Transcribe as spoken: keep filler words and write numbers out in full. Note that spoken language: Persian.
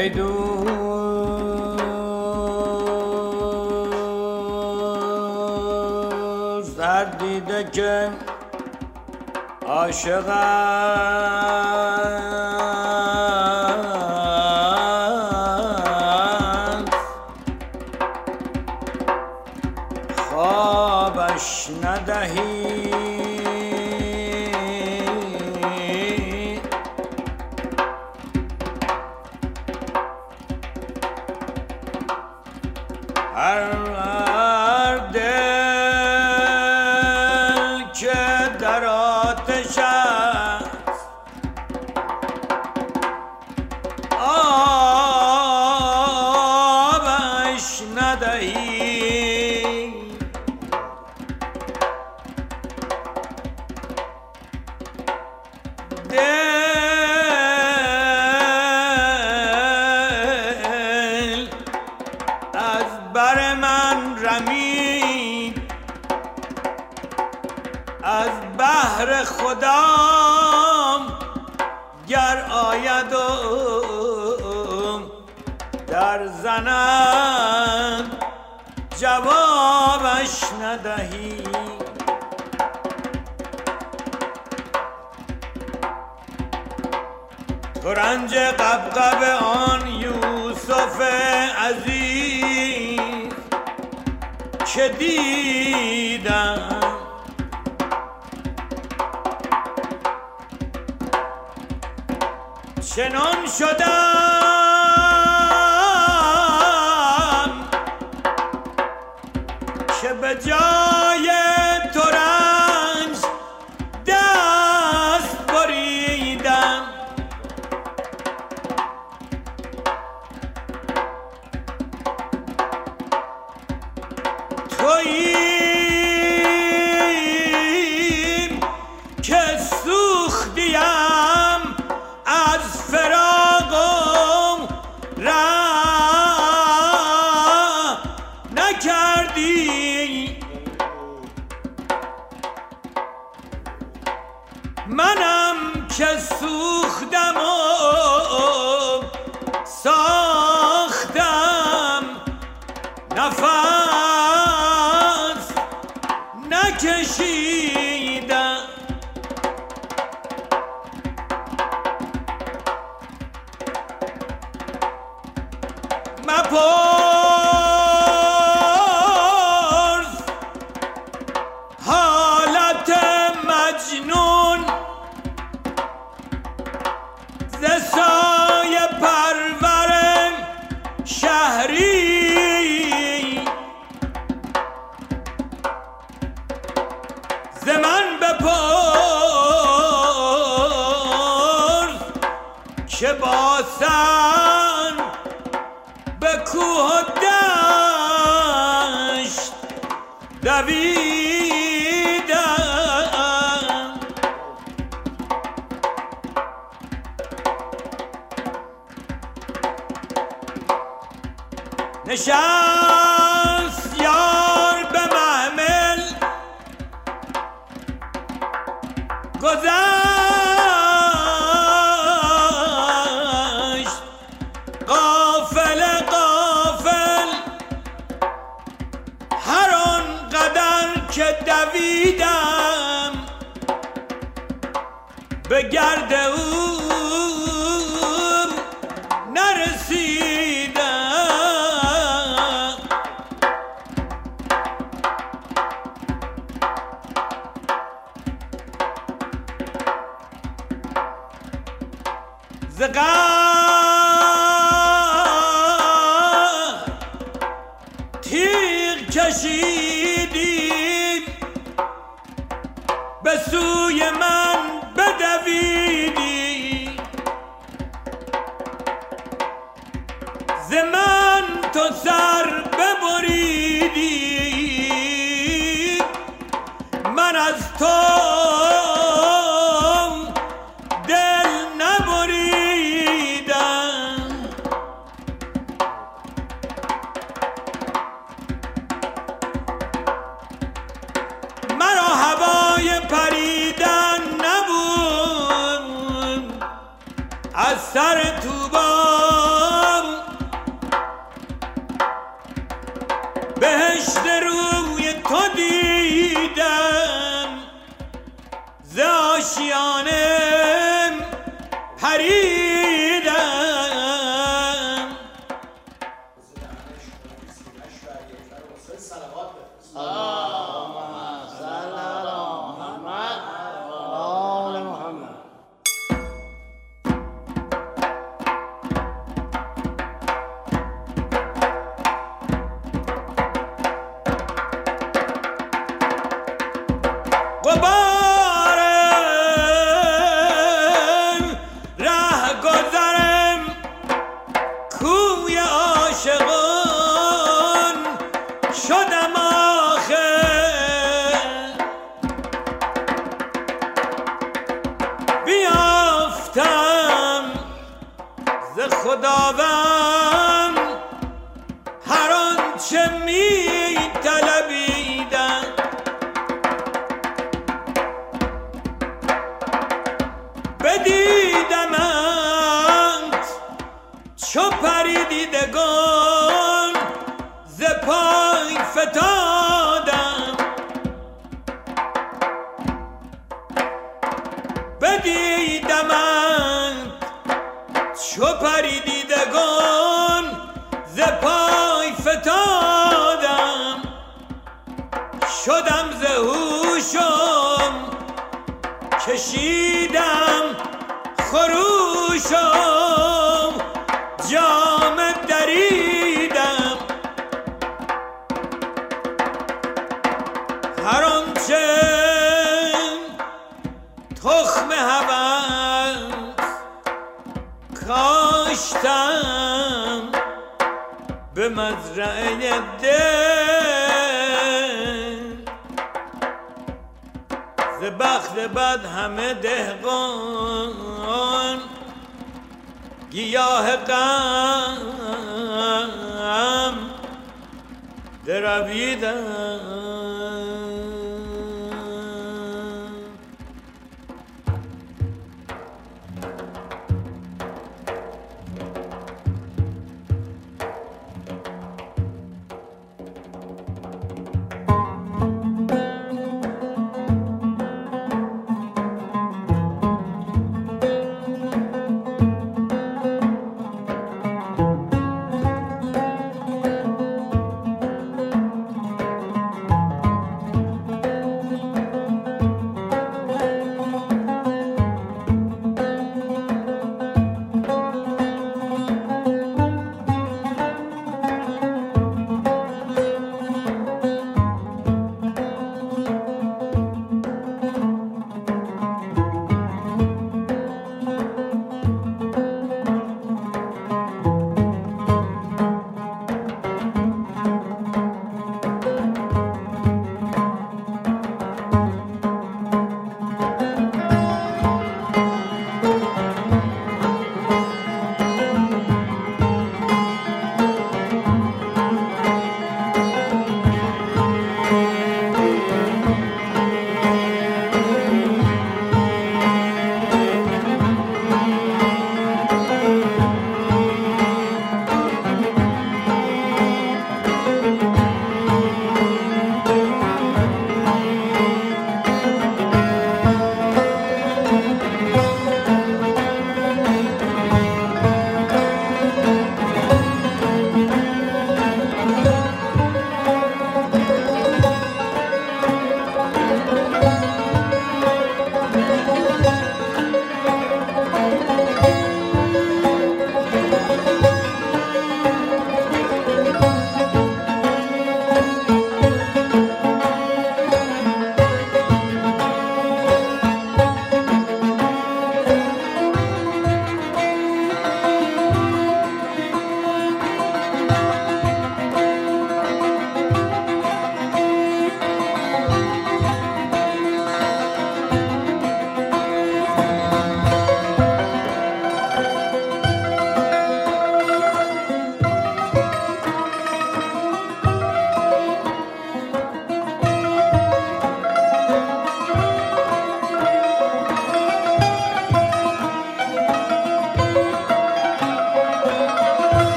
ای دوست هر دیده که عاشق است خوابش ندهی هر دل که در آتش است آبش ندهی دل از بر من رمید از بحر خدام گر آید و در زنم جوابش ندهی ترنج قبقب آن یوسف عزیز که دیدم چنان شدم که به جای ترنج دست بریدم تویی که سوختیم از فراقم راه نکردی منم که سوختم و ساختم نفس نکشیدم مپرس حالت مجنون ز سایه پرور شهری ز من بپرس که با سن به کوه و دشت دویدم نشست یار به محمل گذشت غافل غافل هر آن قدر که دویدم به گرد او نرسیدم ز غم تیغ کشیدی به سوی من بدویدی ز من تو سر ببریدی من از تو دل نبریدم مرا هوای پریدن نبود از سر طوبا آشیانه پریدم. غبارم ره گذرم کوی عاشقان شدم آخر. بیافتم ز خداوند هر آنچه می طلبیدم. بدیدمت چو پری دیدگان ز پای فتادم. بدیدمت چو پری دیدگان ز پای فتادم. شدم ز هوشم کشیدم خروشم جامه دریدم. هر آنچه تخم هوس کاشتم به مزرعه دل، ز بخت بد همه دهقان گیاه غم درویدم.